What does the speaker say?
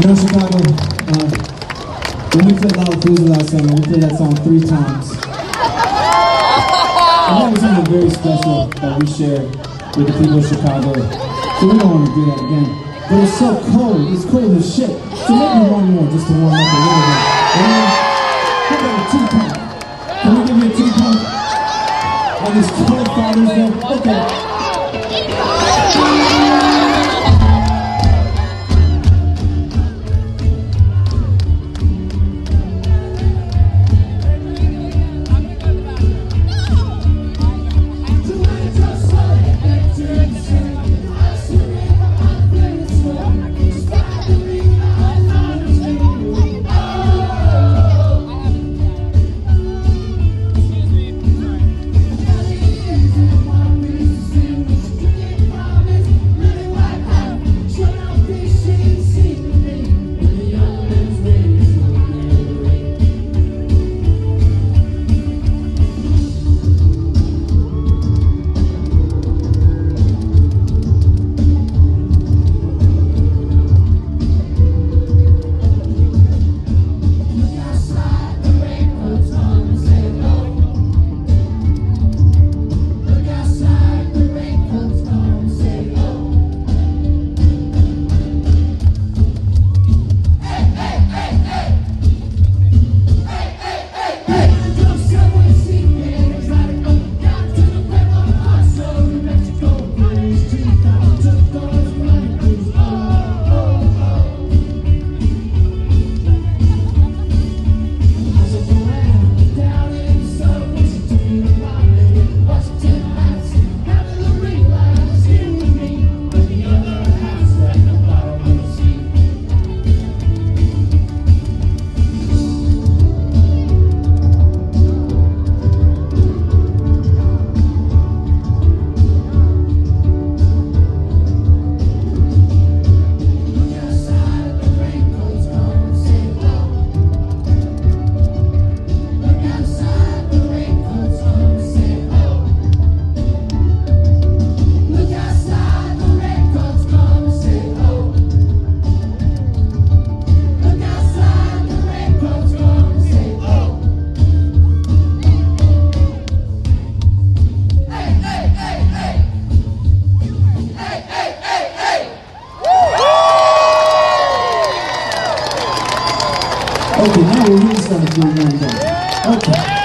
You know, Chicago, when we played Lollapalooza last summer, we played that song 3 times. And that was something very special that we share with the people of Chicago. So we don't want to do that again. But it's so cold, it's cold as shit. So maybe one more just to warm up a little bit. How about a 2-pump? Can we give you a 2-pump? On this cold Father's Day? Okay. Okay, now we're really starting to do one thing. Okay.